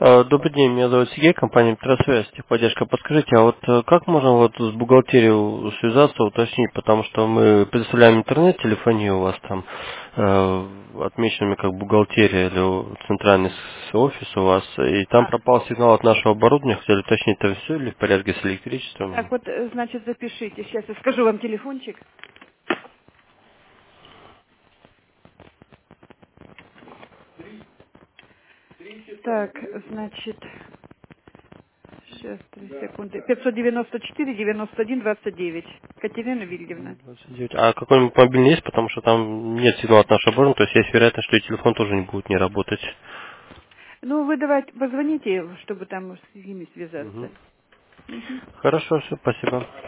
Добрый день, меня зовут Сергей, компания Петросвязь, техподдержка. Подскажите, а вот как можно вот с бухгалтерией связаться, уточнить, потому что мы предоставляем интернет-телефонию у вас там, отмеченными как бухгалтерия или центральный офис у вас, и там А, пропал сигнал от нашего оборудования, хотели уточнить, это все ли в порядке с так электричеством? вот, значит, запишите. Сейчас я скажу вам телефончик. Так, значит, сейчас, 3 секунды. 594-91-29. Катерина Вильевна. 29. А какой-нибудь мобильный есть, потому что там нет сигнала от нашего оборудования, то есть есть вероятность, что и телефон тоже не будет не работать. Ну, вы давайте позвоните, чтобы там с ними Мгм. связаться. Мгм. Хорошо, все, спасибо.